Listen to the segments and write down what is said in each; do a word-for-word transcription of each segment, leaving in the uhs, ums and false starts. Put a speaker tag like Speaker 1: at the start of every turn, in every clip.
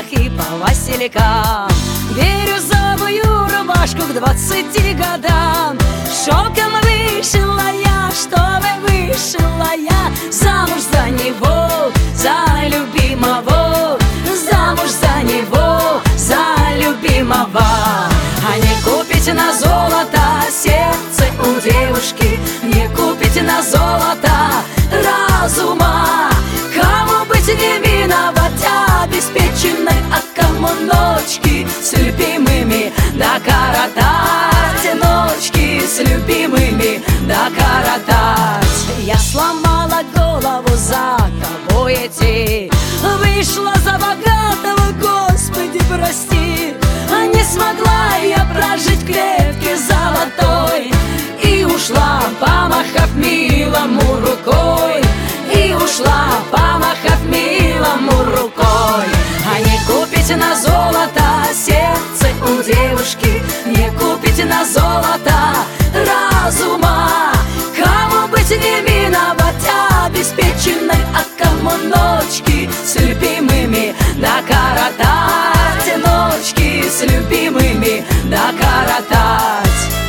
Speaker 1: кафешках и по василькам. Бирюзовую рубашку к двадцати годам шелком вышила я, чтобы вышила я. Замуж за него, за любимого, замуж за него, за любимого. А не купите на золото сердце у девушки, не купите на золото разума. Кому быть не миновать обеспеченной, а кому ночки с любимыми да коротать, ночки с любимыми да коротать. Я сломала голову, за кого идти, вышла за богатого, Господи, прости. А не смогла я прожить в клетке золотой, и ушла, помахав милому рукой, и ушла, помахав милому рукой. А не купите на золото сердце у девушки, не купите на золото разума. Кому быть не миновать обеспеченной, а кому ночки с любимыми да коротать, ночки с любимыми да коротать.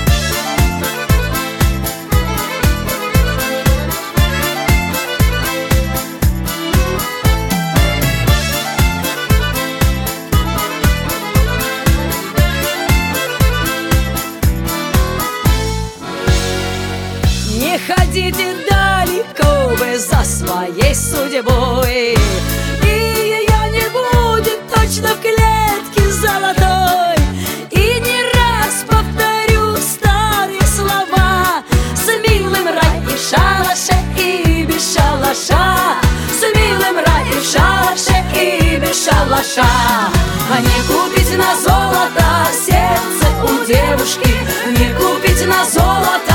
Speaker 1: Не ходите далеко вы за своей судьбой, и ее не будет точно в клетке золотой. И не раз повторю старые слова: с милым рай и в шалаше, и без шалаша, с милым рай и в шалаше, и без шалаша. А не купите на золото сердце у девушки, не купите на золото